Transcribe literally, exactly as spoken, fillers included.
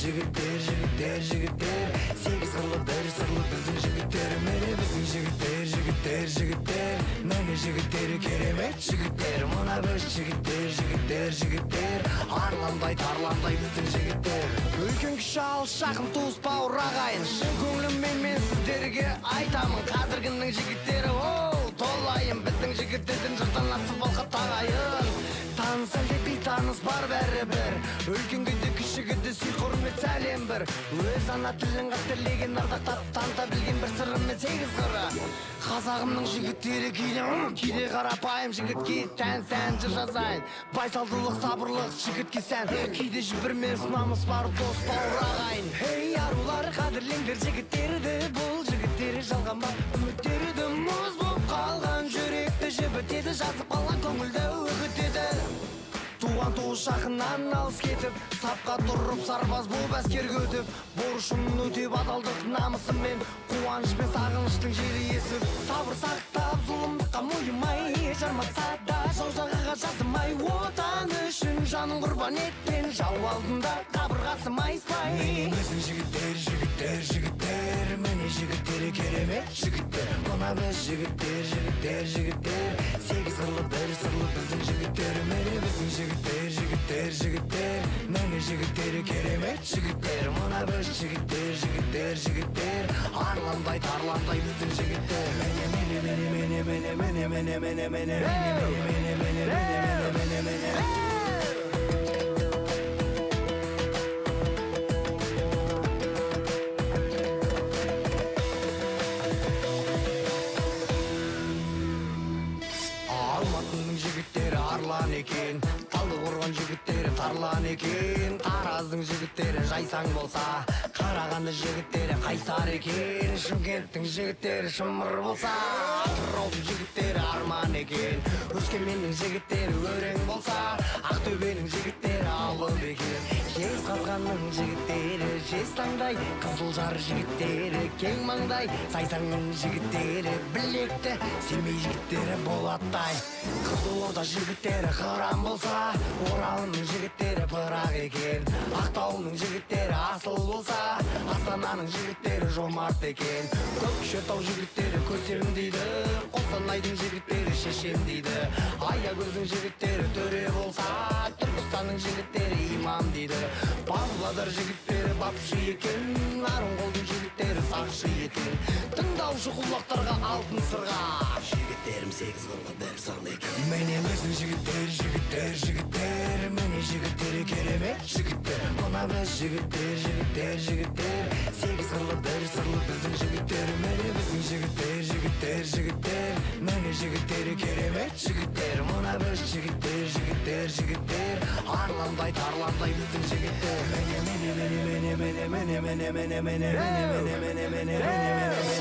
жігіттер, жігіттер, жігіттер, сегіз қырлы бір сырлы біздің жігіттер, міне біздің жігіттер, жігіттер, жігіттер, міне жігіттер, керемет жігіттер, мына біз жігіттер, жігіттер, жігіттер, арландай тарландай біздің жігіттер. Үлкен кіші алыс жақын туыс бауыр ағайын, шын көңіліммен мен сіздерге айтамын, қазіргінің жігіттері оу толайын, біздің жігіттердің жұрттан асып алқа тағайын. Таныс әлде бейтаныс бар бәрібір, үлкенге кішіге сый құрмет сәлем бір, өз ана тілін қастерлеген ардақтап таныта білген бір сырымен сегіз қыры. Қазағымның жігіттері кейде кейде қарапайым, жігітке тән сән жыр жазайын, байсалдылық сабырлық жігітке сән, кейде жібермес намыс бар дос бауыр ағайын. Ей арулар, қадірлеңдер жігіттерді, бұл жігіттері жалғанбай үміттерді мұз болып қалған, жүректі жібітеді, жазып қалған көңілді үгітеді. Туған туыс жақыннан алыс кетіп, сапқа тұрып сарбаз болып әскерге өтіп, борышын өтеп адалдық намысымен, қуаныш пен сағыныштың желі есіп, сабыр сақтап зұлымдыққа мойымай, жармаса да жау жағаға жасымай, отан үшін жанын құрбан еткен жау алдында қабырғасы майыспай. Міне біздің жігіттер, жігіттер, жігіттер, міне жігіттер, керемет жігіттер, мына біз жігіттер, жігіттер, жігіттер, сегіз қырлы бір сырлы біздің жігіттер, міне біздің жігіттер, жігіттер, жігіттер, міне жігіттер, керемет жігіттер, мына біз жігіттер, жігіттер, жігіттер, арландай тарландай біздің жігіттер. Міне міне міне міне міне міне міне міне міне міне міне міне міне міне міне. Алматының жігіттері арлан екен, Талдықорған жігіттері тарлан екен, Тараздың жігіттері жайсаң болса, Қарағанды жігіттері қайсар екен, Шымкенттің жігіттері шымыр болса, Атыраудың жігіттері арман екен, Өскеменнің жігіттері өрең болса, Ақтөбенің жігіттері алып екен, Жезқазғанның жігіттері жезтаңдай, Қызылжар жігіттері кең маңдай, Сайсаңның жігіттері білекті, Семей жігіттері болаттай, Қызылорда жігіттері қыран болса, Оралының жігіттері пырақ екен, Ақтауының жігіттері асыл болса, Астананың жігіттері жомарт екен, Көкшетау жігіттері көсем дейді, Қостанайдың жігіттері шешем дейді, Аягөздің жігіттері төре болса, Түркістанның жігіттері имам дейді, Павлодар жігіттері бапшы екен, Нарынғолдың жігіттері сақшы екен, тыңдаушы құлақтарға алтын сырға, жігіттерім сегіз қырлы бір сырлы екен. Міне біздің жігіттер, жігіттер, жігіттер, міне жігіттері керемет жігіттер, мына біз жігіттер, жігіттер, жігіттер, сегіз қырлы бір сырлы біздің жігіттер, міне біздің жігіттер, жігіттер, жігіттер, міне жігіттері керемет жігіттер, мына біз жігіттер, жігіттер, жігіттер, арландай тарландай біздің жігіттер. Міне міне міне міне міне міне міне міне міне міне міне міне міне міне